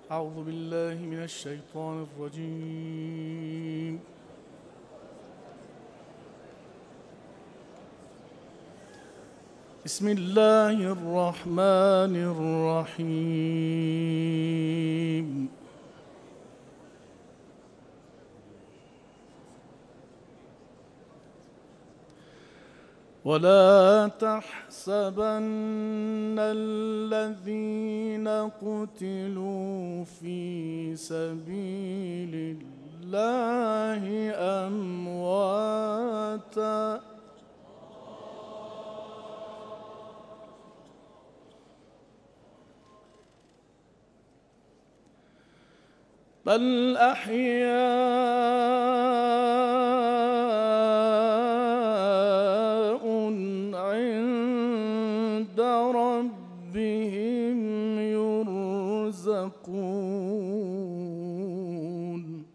أعوذ بالله من الشيطان الرجيم. بسم الله الرحمن الرحيم. ولا تحسبن الذين قتلوا في سبيل الله أمواتا بل أحياء عند ربهم يرزقون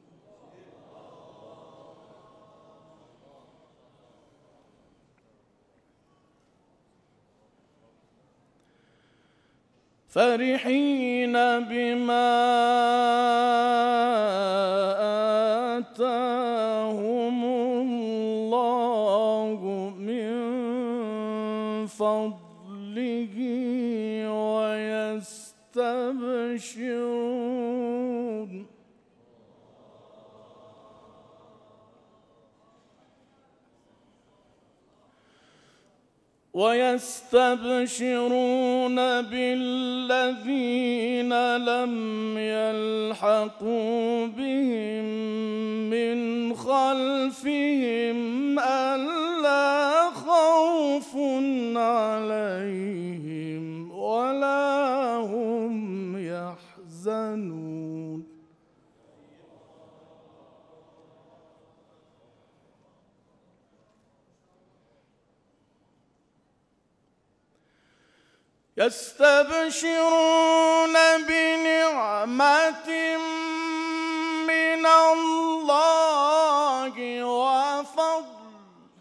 فرحين بما آتاهم الله من فضله ويستبشرون بالذين لم يلحقوا بهم من خلفهم ألا خوف عليهم ولا هم يحزنون يستبشرون بنعمة من الله وفضل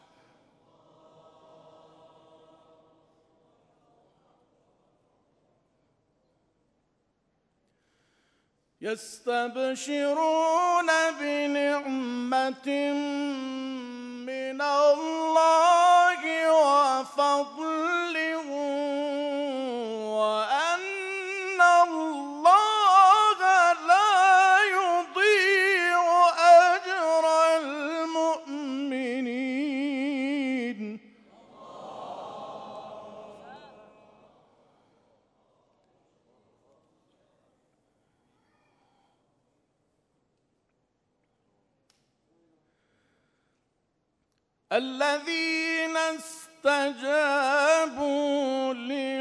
يستبشرون بنعمة من الله وفضل وأن الله لا يضيع أجر المؤمنين الذين استجابوا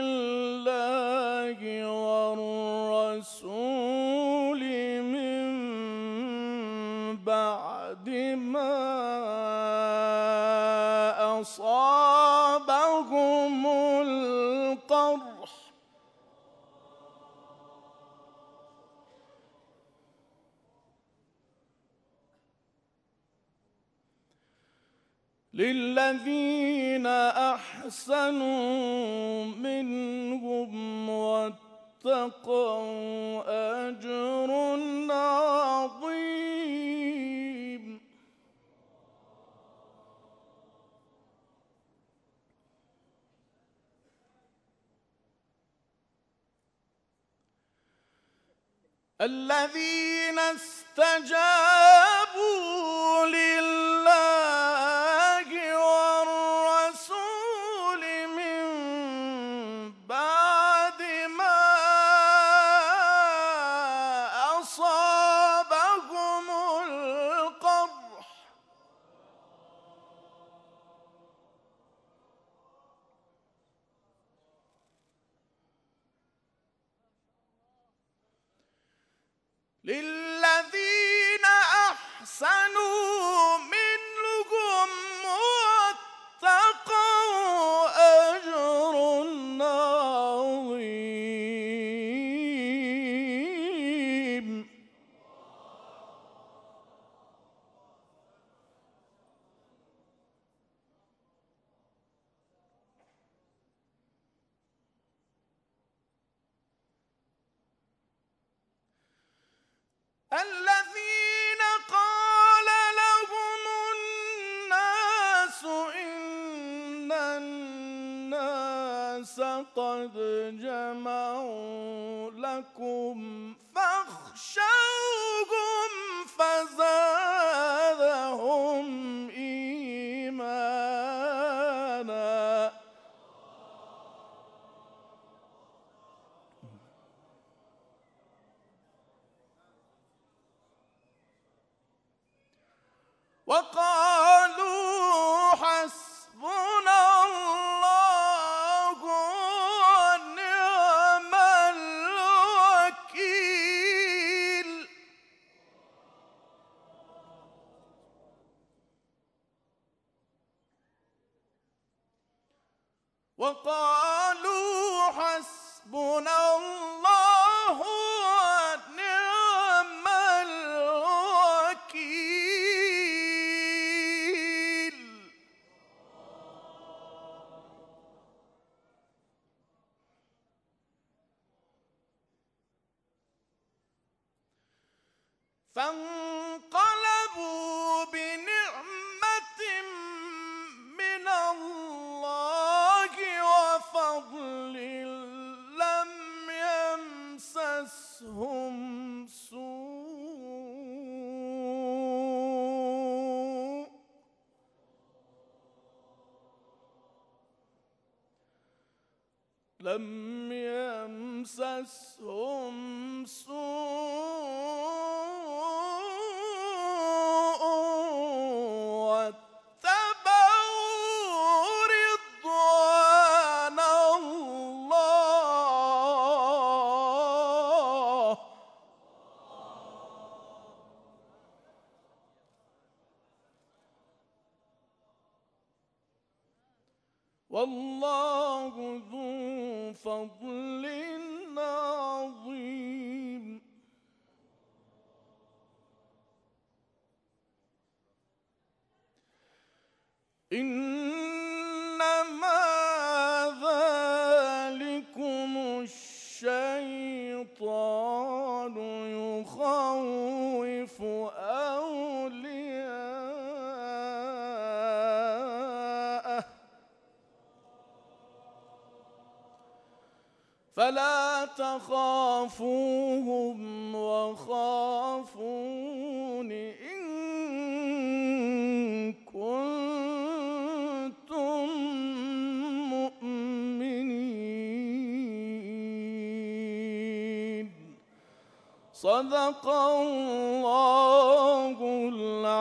لله والرسول من بعد ما أصابهم القرح للذين أحسنوا منهم واتقوا أجر عظيم الذين استجابوا لله والرسول من بعد ما أصابهم القرح للذين أحسنوا منهم واتقوا أجر عظيم الذين قال لهم الناس إن الناس قد جمعوا لكم فاخشوهم فزادهم إيمانا وقالوا حسبنا الله ونعم الوكيل وقالوا حسبنا الله ونعم الوكيل فانقلبوا بنعمة من الله وفضل لم يمسسهم سوء واتبعوا رضوان الله والله ذو فضل عظيم إنما ذلكم الشيطان يخوف أولياءه فلا تخافوهم وخافون إن كنتم مؤمنين صدق الله العظيم.